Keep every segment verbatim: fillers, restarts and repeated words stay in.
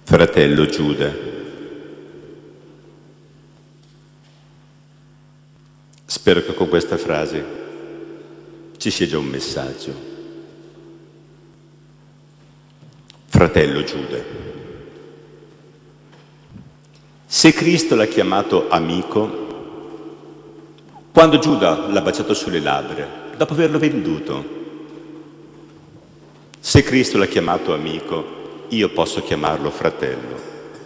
Fratello Giuda, spero che con questa frase ci sia già un messaggio. Fratello Giuda, se Cristo l'ha chiamato amico, quando Giuda l'ha baciato sulle labbra, dopo averlo venduto, se Cristo l'ha chiamato amico, io posso chiamarlo fratello,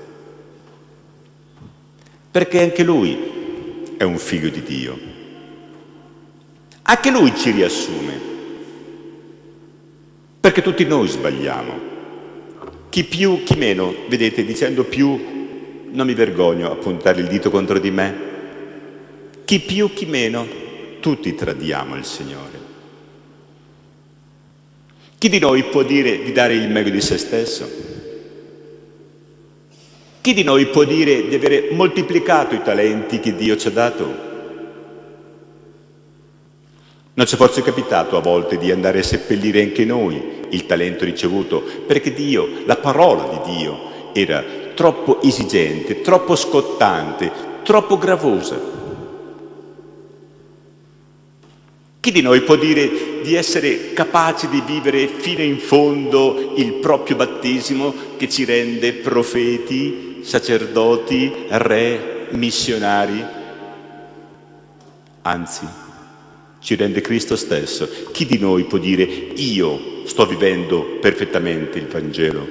perché anche lui è un figlio di Dio. Anche lui ci riassume, perché tutti noi sbagliamo, chi più, chi meno. Vedete, dicendo più non mi vergogno a puntare il dito contro di me. Chi più, chi meno, tutti tradiamo il Signore. Chi di noi può dire di dare il meglio di se stesso? Chi di noi può dire di avere moltiplicato i talenti che Dio ci ha dato? Non ci è forse capitato a volte di andare a seppellire anche noi il talento ricevuto, perché Dio, la parola di Dio, era troppo esigente, troppo scottante, troppo gravosa? Chi di noi può dire di essere capaci di vivere fino in fondo il proprio battesimo che ci rende profeti, sacerdoti, re, missionari? Anzi, ci rende Cristo stesso. Chi di noi può dire io sto vivendo perfettamente il Vangelo?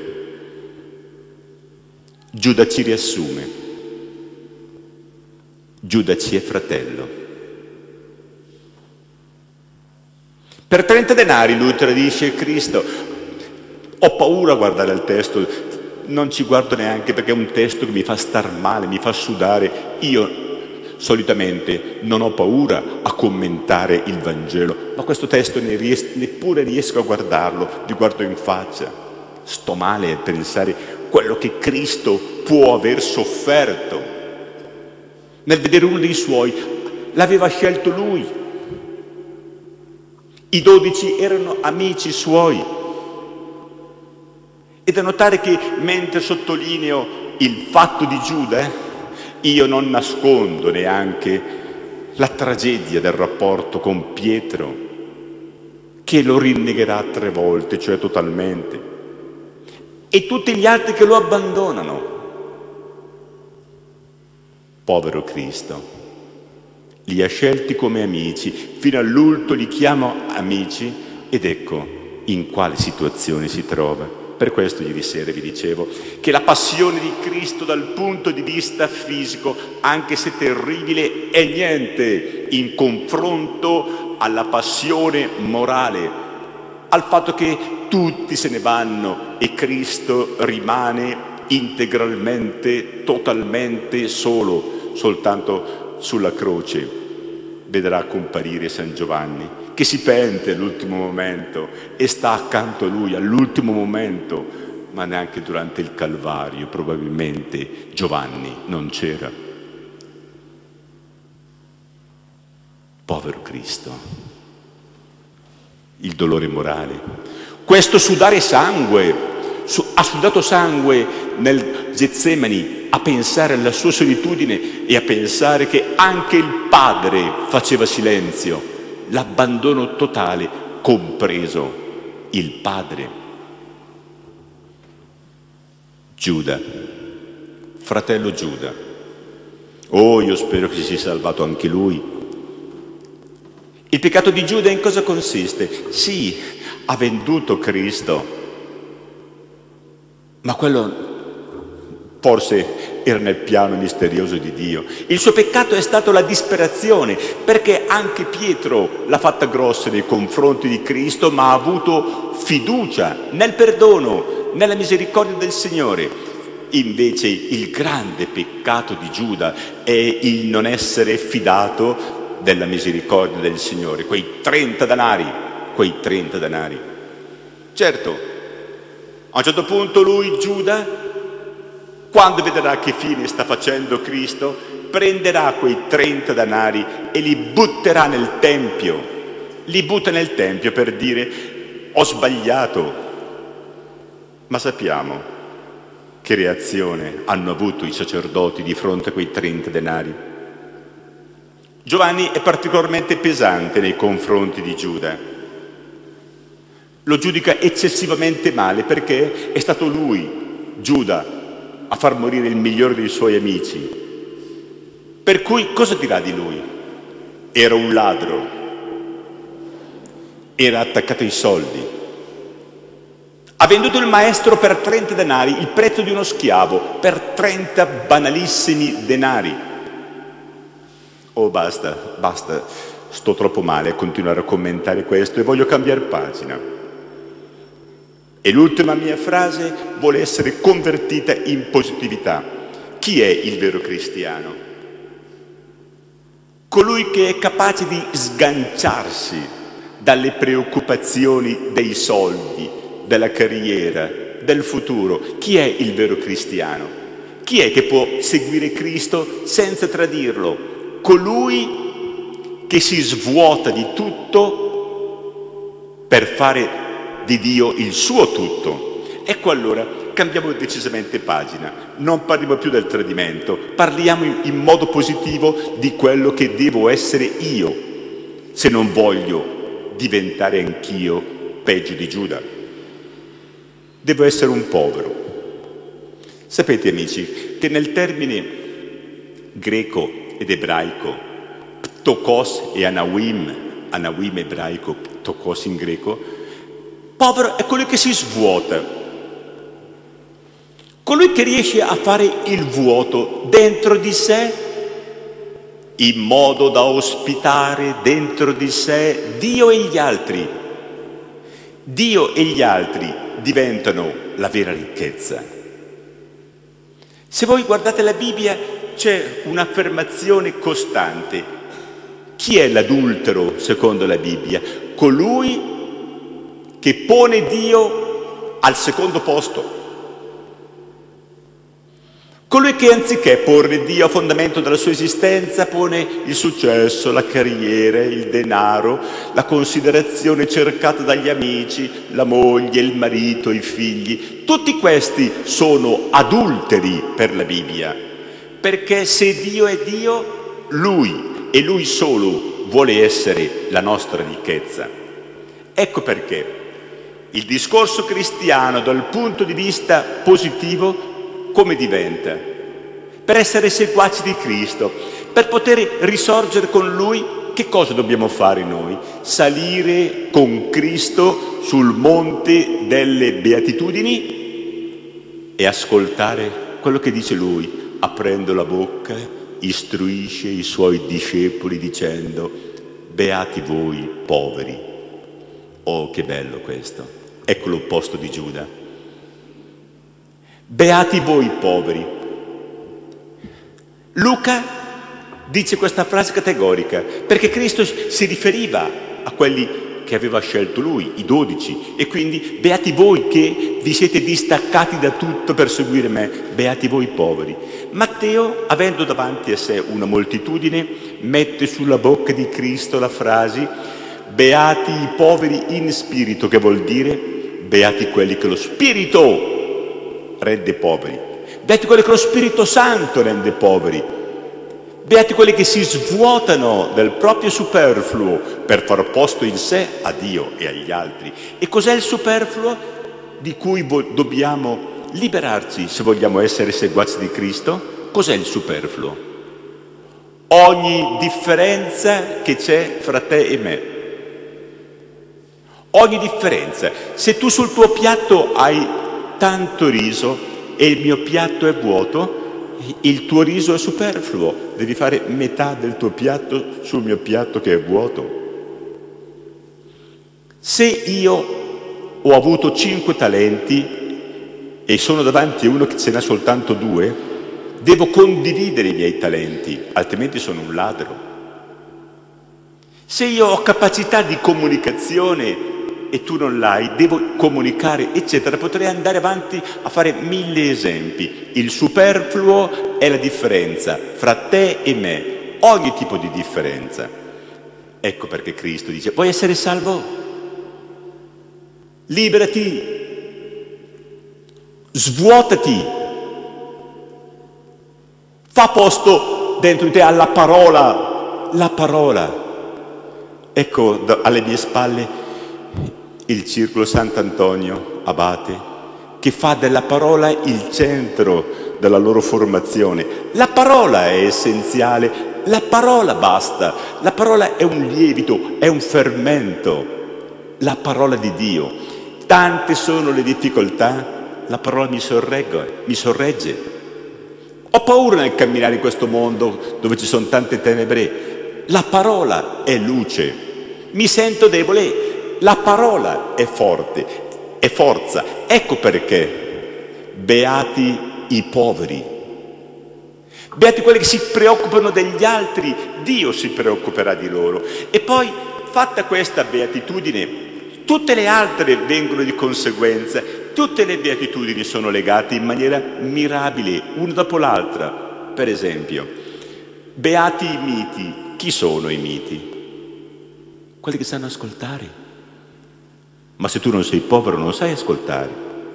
Giuda ci riassume. Giuda ci è fratello. Per trenta denari lui tradisce Cristo. Ho paura a guardare al testo, non ci guardo neanche perché è un testo che mi fa star male, mi fa sudare. Io solitamente non ho paura a commentare il Vangelo, ma questo testo ne ries- neppure riesco a guardarlo, gli guardo in faccia. Sto male a pensare quello che Cristo può aver sofferto nel vedere uno dei suoi. L'aveva scelto lui. I dodici erano amici suoi. E da notare che mentre sottolineo il fatto di Giuda, io non nascondo neanche la tragedia del rapporto con Pietro, che lo rinnegherà tre volte, cioè totalmente, e tutti gli altri che lo abbandonano. Povero Cristo. Li ha scelti come amici, fino all'ultimo li chiama amici, ed ecco in quale situazione si trova. Per questo ieri sera vi dicevo che la passione di Cristo dal punto di vista fisico, anche se terribile, è niente in confronto alla passione morale, al fatto che tutti se ne vanno e Cristo rimane integralmente, totalmente solo, soltanto sulla croce vedrà comparire San Giovanni, che si pente all'ultimo momento e sta accanto a lui all'ultimo momento, ma neanche durante il Calvario probabilmente Giovanni non c'era. Povero Cristo, il dolore morale, questo sudare sangue, su, ha sudato sangue nel Getsemani, a pensare alla sua solitudine e a pensare che anche il Padre faceva silenzio, l'abbandono totale, compreso il Padre. Giuda, fratello Giuda, oh, io spero che si sia salvato anche lui. Il peccato di Giuda in cosa consiste? Sì, ha venduto Cristo, ma quello forse era nel piano misterioso di Dio. Il suo peccato è stato la disperazione, perché anche Pietro l'ha fatta grossa nei confronti di Cristo, ma ha avuto fiducia nel perdono, nella misericordia del Signore. Invece il grande peccato di Giuda è il non essere fidato della misericordia del Signore. Quei trenta denari, quei trenta denari. Certo, a un certo punto lui, Giuda, quando vedrà che fine sta facendo Cristo, prenderà quei trenta denari e li butterà nel Tempio. Li butta nel Tempio per dire ho sbagliato. Ma sappiamo Che reazione hanno avuto i sacerdoti di fronte a quei trenta denari? Giovanni è particolarmente pesante nei confronti di Giuda. Lo giudica eccessivamente male perché è stato lui, Giuda, a far morire il migliore dei suoi amici. Per cui cosa dirà di lui? Era un ladro, era attaccato ai soldi, ha venduto il maestro per trenta denari, il prezzo di uno schiavo, per trenta banalissimi denari. Oh, basta, basta, sto troppo male a continuare a commentare questo e voglio cambiare pagina. E l'ultima mia frase vuole essere convertita in positività. Chi è il vero cristiano? Colui che è capace di sganciarsi dalle preoccupazioni dei soldi, della carriera, del futuro. Chi è il vero cristiano? Chi è che può seguire Cristo senza tradirlo? Colui che si svuota di tutto per fare di Dio il suo tutto. Ecco, allora cambiamo decisamente pagina, non parliamo più del tradimento, parliamo in, in modo positivo di quello che devo essere io, se non voglio diventare anch'io peggio di Giuda. Devo essere un povero. Sapete, amici, che nel termine greco ed ebraico, ptokos e anawim, anawim ebraico, ptokos in greco, povero è colui che si svuota, colui che riesce a fare il vuoto dentro di sé in modo da ospitare dentro di sé Dio e gli altri. Dio e gli altri diventano la vera ricchezza. Se voi guardate la Bibbia c'è un'affermazione costante. Chi è l'adultero secondo la Bibbia? Colui che pone Dio al secondo posto. Colui che anziché porre Dio a fondamento della sua esistenza pone il successo, la carriera, il denaro, la considerazione cercata dagli amici, la moglie, il marito, i figli. Tutti questi sono adulteri per la Bibbia, perché se Dio è Dio, Lui e Lui solo vuole essere la nostra ricchezza. Ecco perché il discorso cristiano dal punto di vista positivo come diventa? Per essere seguaci di Cristo, per poter risorgere con Lui, che cosa dobbiamo fare noi? Salire con Cristo sul monte delle beatitudini e ascoltare quello che dice Lui, aprendo la bocca, istruisce i Suoi discepoli dicendo: beati voi poveri. Oh, che bello questo! Ecco l'opposto di Giuda. Beati voi poveri. Luca dice questa frase categorica perché Cristo si riferiva a quelli che aveva scelto lui, i dodici, e quindi beati voi che vi siete distaccati da tutto per seguire me, beati voi poveri. Matteo, avendo davanti a sé una moltitudine, mette sulla bocca di Cristo la frase: beati i poveri in spirito, che vuol dire beati quelli che lo spirito rende poveri, beati quelli che lo Spirito Santo rende poveri, beati quelli che si svuotano del proprio superfluo per far posto in sé a Dio e agli altri. E cos'è il superfluo di cui dobbiamo liberarci se vogliamo essere seguaci di Cristo? Cos'è il superfluo? Ogni differenza che c'è fra te e me. Ogni differenza. Se tu sul tuo piatto hai tanto riso e il mio piatto è vuoto, il tuo riso è superfluo, devi fare metà del tuo piatto sul mio piatto che è vuoto. Se io ho avuto cinque talenti e sono davanti a uno che ce n'ha soltanto due, devo condividere i miei talenti, altrimenti sono un ladro. Se io ho capacità di comunicazione e tu non l'hai, devo comunicare, eccetera. Potrei andare avanti a fare mille esempi. Il superfluo è la differenza fra te e me, ogni tipo di differenza. Ecco perché Cristo dice: vuoi essere salvo? Liberati, svuotati Fa posto dentro di te alla parola, la parola. Ecco da, alle mie spalle il Circolo Sant'Antonio Abate, che fa della parola il centro della loro formazione. La parola è essenziale, la parola basta, la parola è un lievito, è un fermento, la parola di Dio. Tante sono le difficoltà, la parola mi sorregge, mi sorregge. Ho paura nel camminare in questo mondo dove ci sono tante tenebre. La parola è luce. Mi sento debole. La parola è forte, è forza. Ecco perché beati i poveri. Beati quelli che si preoccupano degli altri. Dio si preoccuperà di loro. E poi, fatta questa beatitudine, tutte le altre vengono di conseguenza. Tutte le beatitudini sono legate in maniera mirabile, una dopo l'altra. Per esempio, beati i miti. Chi sono i miti? Quelli che sanno ascoltare. Ma se tu non sei povero non sai ascoltare.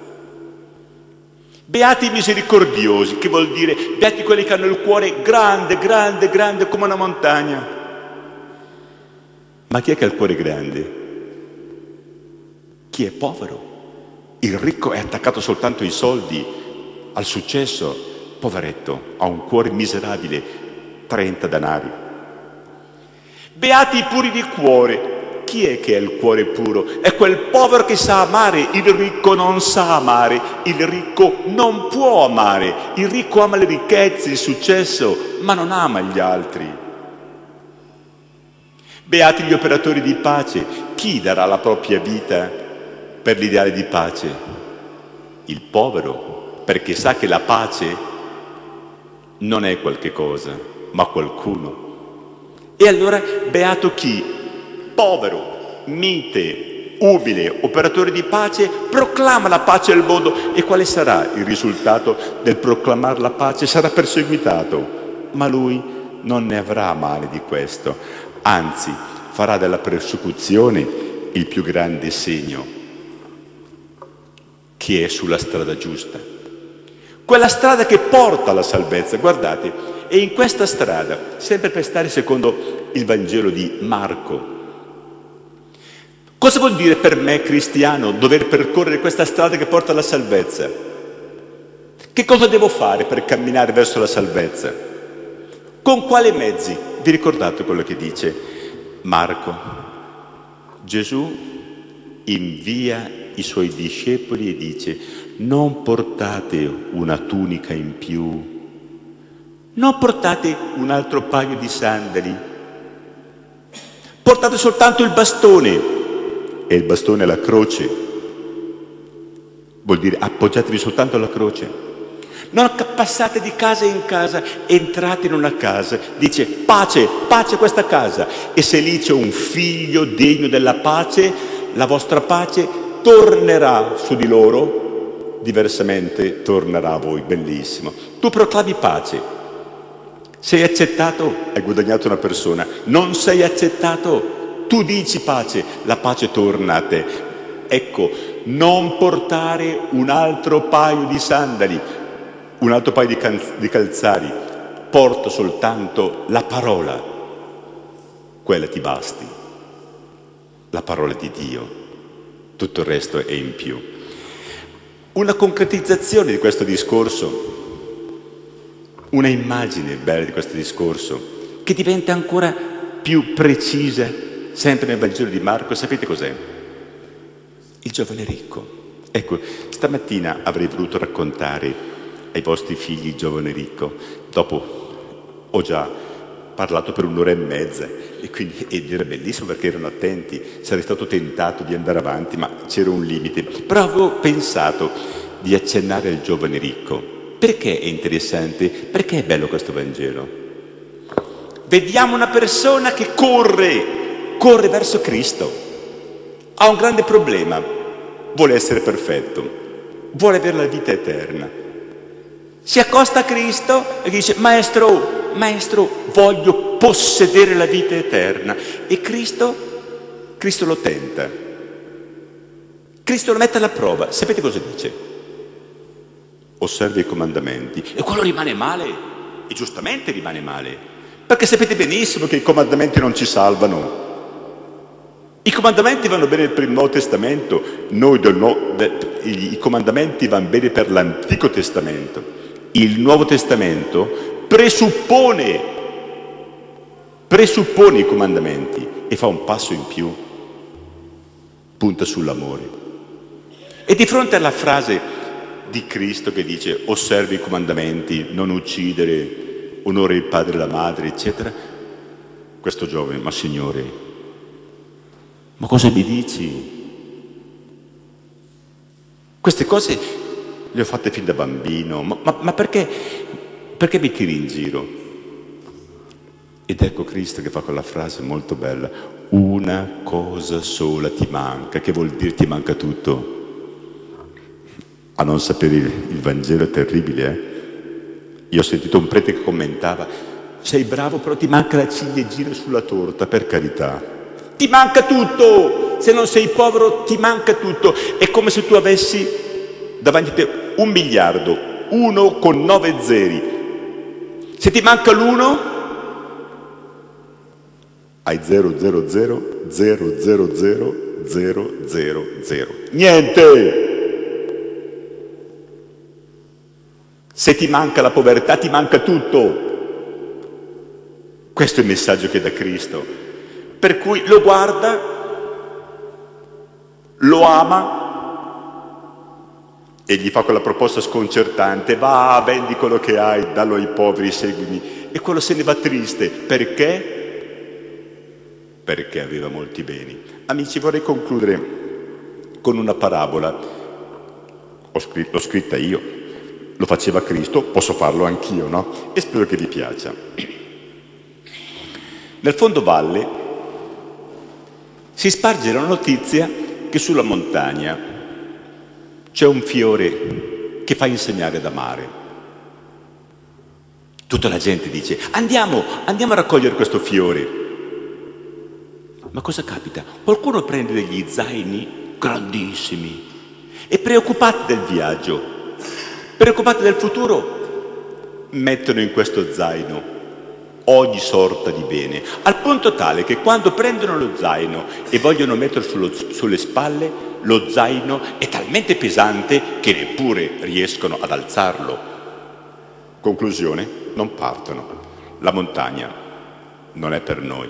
Beati i misericordiosi, che vuol dire beati quelli che hanno il cuore grande, grande, grande come una montagna. Ma chi è che ha il cuore grande? Chi è povero? Il ricco è attaccato soltanto ai soldi, al successo. Poveretto, ha un cuore miserabile, trenta denari. Beati i puri di cuore. Chi è che ha il cuore puro? È quel povero che sa amare. Il ricco non sa amare. Il ricco non può amare. Il ricco ama le ricchezze, il successo, ma non ama gli altri. Beati gli operatori di pace. Chi darà la propria vita per l'ideale di pace? Il povero, perché sa che la pace non è qualche cosa, ma qualcuno. E allora beato chi, povero, mite, umile, operatore di pace, proclama la pace al mondo. E quale sarà il risultato del proclamare la pace? Sarà perseguitato, ma lui non ne avrà male di questo, anzi farà della persecuzione il più grande segno che è sulla strada giusta, quella strada che porta alla salvezza. Guardate, e in questa strada, sempre per stare secondo il Vangelo di Marco, cosa vuol dire per me cristiano dover percorrere questa strada che porta alla salvezza? Che cosa devo fare per camminare verso la salvezza? Con quali mezzi? Vi ricordate quello che dice Marco? Gesù invia i suoi discepoli e dice: non portate una tunica in più, non portate un altro paio di sandali, portate soltanto il bastone. E il bastone è la croce, vuol dire appoggiatevi soltanto alla croce. Non passate di casa in casa, entrate in una casa, dice pace, pace a questa casa, e se lì c'è un figlio degno della pace, la vostra pace tornerà su di loro, diversamente tornerà a voi. Bellissimo. Tu proclami pace. Sei accettato, hai guadagnato una persona. Non sei accettato, tu dici pace, la pace torna a te. Ecco, non portare un altro paio di sandali, un altro paio di, cal- di calzari, porta soltanto la parola, quella ti basti, la parola di Dio, tutto il resto è in più. Una concretizzazione di questo discorso, una immagine bella di questo discorso, che diventa ancora più precisa, sempre nel Vangelo di Marco. Sapete cos'è? Il giovane ricco. Ecco, stamattina avrei voluto raccontare ai vostri figli il giovane ricco. Dopo ho già parlato per un'ora e mezza e quindi ed era bellissimo perché erano attenti. Sarei stato tentato di andare avanti, ma c'era un limite. Però avevo pensato di accennare al giovane ricco. Perché è interessante? Perché è bello questo Vangelo? Vediamo una persona che corre, corre verso Cristo. Ha un grande problema, vuole essere perfetto, vuole avere la vita eterna. Si accosta a Cristo e dice: maestro, maestro, voglio possedere la vita eterna. E Cristo, Cristo lo tenta. Cristo lo mette alla prova. Sapete cosa dice? Osserva i comandamenti. E quello rimane male. e giustamente rimane male, perché sapete benissimo che i comandamenti non ci salvano. I comandamenti vanno bene per il Nuovo Testamento, noi del no, de, i, i comandamenti vanno bene per l'Antico Testamento. Il Nuovo Testamento presuppone, presuppone i comandamenti e fa un passo in più, punta sull'amore. E di fronte alla frase di Cristo che dice osservi i comandamenti, non uccidere, onora il padre e la madre, eccetera, questo giovane, ma Signore, ma cosa mi dici? Queste cose le ho fatte fin da bambino, ma, ma, ma perché, perché mi tiri in giro? Ed ecco Cristo che fa quella frase molto bella, una cosa sola ti manca, che vuol dire ti manca tutto? A non sapere il, il Vangelo è terribile, eh? Io ho sentito un prete che commentava, sei bravo però ti manca la ciliegina sulla torta, per carità. Ti manca tutto, se non sei povero ti manca tutto. È come se tu avessi davanti a te un miliardo, uno con nove zeri. Se ti manca l'uno, hai zero zero zero zero zero zero zero zero zero. Niente! Se ti manca la povertà, ti manca tutto. Questo è il messaggio che dà Cristo. Per cui lo guarda, lo ama e gli fa quella proposta sconcertante, va, vendi quello che hai, dallo ai poveri, seguimi. E quello se ne va triste. Perché? Perché aveva molti beni. Amici, vorrei concludere con una parabola. Ho scritto, l'ho scritta io, lo faceva Cristo, posso farlo anch'io, no? E spero che vi piaccia. Nel fondovalle si sparge la notizia che sulla montagna c'è un fiore che fa insegnare ad amare. Tutta la gente dice, andiamo, andiamo a raccogliere questo fiore. Ma cosa capita? Qualcuno prende degli zaini grandissimi e preoccupati del viaggio, preoccupati del futuro, mettono in questo zaino ogni sorta di bene, al punto tale che quando prendono lo zaino e vogliono metterlo sullo, sulle spalle, lo zaino è talmente pesante che neppure riescono ad alzarlo. Conclusione, non partono. La montagna non è per noi.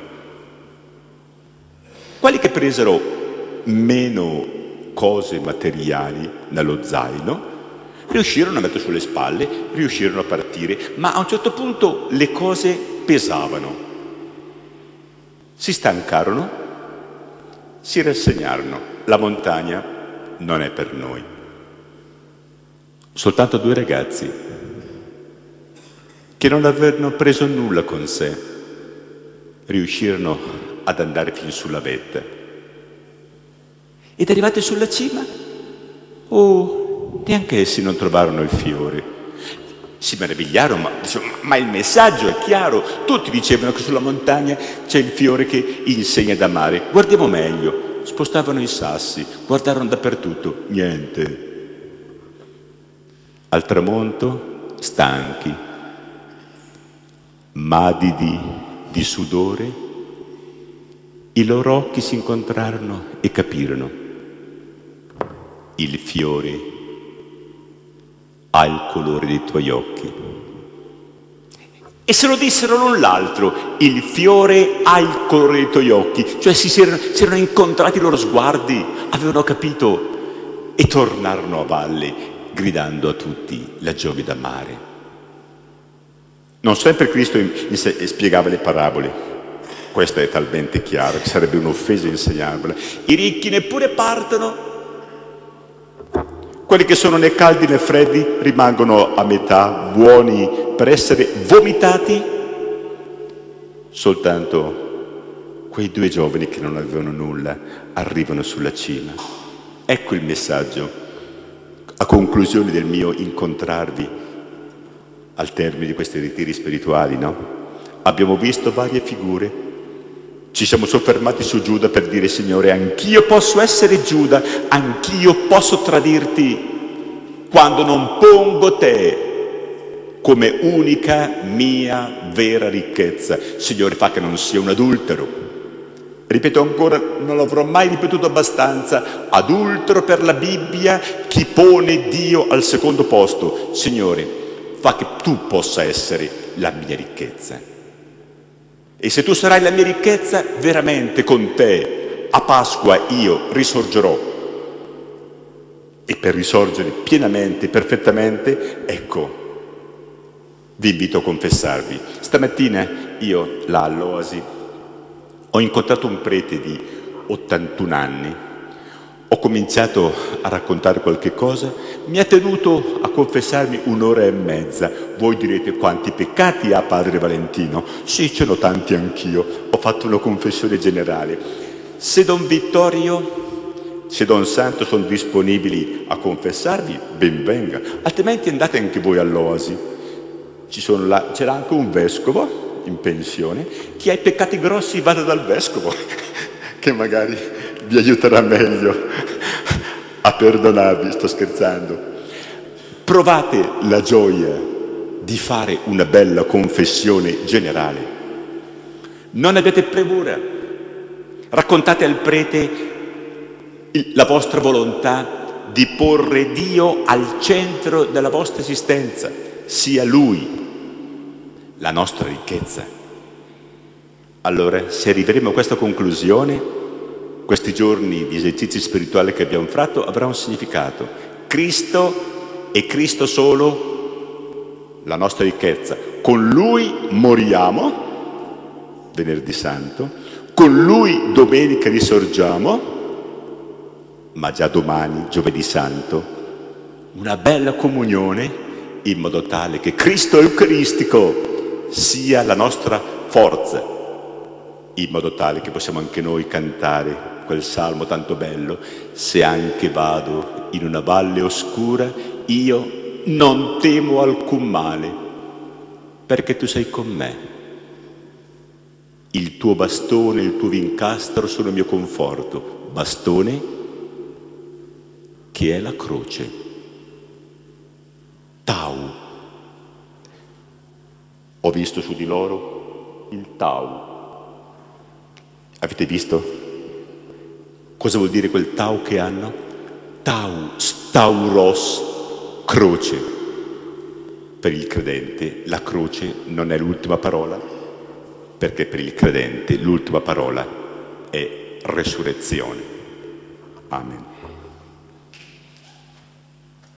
Quelli che presero meno cose materiali nello zaino riuscirono a mettere sulle spalle, riuscirono a partire, ma a un certo punto le cose pesavano, si stancarono, si rassegnarono. La montagna non è per noi. Soltanto due ragazzi che non avevano preso nulla con sé riuscirono ad andare fin sulla vetta. Ed arrivati sulla cima, oh, neanche essi non trovarono il fiore. Si meravigliarono, ma, ma il messaggio è chiaro. Tutti dicevano che sulla montagna c'è il fiore che insegna ad amare. Guardiamo meglio. Spostavano i sassi, guardarono dappertutto, niente. Al tramonto, stanchi, madidi di sudore, i loro occhi si incontrarono e capirono. Il fiore ha il colore dei tuoi occhi. E se lo dissero l'un l'altro, il fiore ha il colore dei tuoi occhi, cioè si, si, erano, si erano incontrati i loro sguardi, avevano capito e tornarono a valle gridando a tutti la gioia d'amare. Non sempre Cristo in, in, spiegava le parabole, questa è talmente chiara che sarebbe un'offesa insegnarvela. I ricchi neppure partono. Quelli che sono né caldi né freddi rimangono a metà, buoni per essere vomitati. Soltanto quei due giovani che non avevano nulla arrivano sulla cima. Ecco il messaggio, a conclusione del mio incontrarvi al termine di questi ritiri spirituali, no? Abbiamo visto varie figure. Ci siamo soffermati su Giuda per dire, Signore, anch'io posso essere Giuda, anch'io posso tradirti quando non pongo te come unica mia vera ricchezza. Signore, fa che non sia un adultero. Ripeto ancora, non l'avrò mai ripetuto abbastanza, adultero per la Bibbia chi pone Dio al secondo posto. Signore, fa che tu possa essere la mia ricchezza. E se tu sarai la mia ricchezza, veramente con te a Pasqua io risorgerò. E per risorgere pienamente, perfettamente, ecco, vi invito a confessarvi. Stamattina io, là all'Oasi, ho incontrato un prete di ottantuno anni, ho cominciato a raccontare qualche cosa, mi ha tenuto a confessarmi un'ora e mezza. Voi direte: quanti peccati ha padre Valentino? Sì, ce n'ho tanti anch'io, ho fatto una confessione generale. Se Don Vittorio, se Don Santo sono disponibili a confessarvi, ben venga, altrimenti andate anche voi all'Oasi. Ci sono là, c'era anche un vescovo in pensione, chi ha i peccati grossi vada dal vescovo che magari vi aiuterà meglio a perdonarvi. Sto scherzando. Provate la gioia di fare una bella confessione generale, non abbiate premura, raccontate al prete la vostra volontà di porre Dio al centro della vostra esistenza, sia Lui la nostra ricchezza. Allora, se arriveremo a questa conclusione, questi giorni di esercizio spirituale che abbiamo fatto avrà un significato. Cristo e Cristo solo la nostra ricchezza. Con Lui moriamo, venerdì santo, con Lui domenica risorgiamo, ma già domani, giovedì santo, una bella comunione, in modo tale che Cristo Eucaristico sia la nostra forza, in modo tale che possiamo anche noi cantare quel salmo tanto bello: se anche vado in una valle oscura, io non temo alcun male, perché tu sei con me. Il tuo bastone e il tuo vincastro sono il mio conforto, bastone che è la croce. Tau. Ho visto su di loro il Tau. Avete visto cosa vuol dire quel Tau che hanno? Tau, stauros, croce. Per il credente la croce non è l'ultima parola, perché per il credente l'ultima parola è resurrezione. Amen.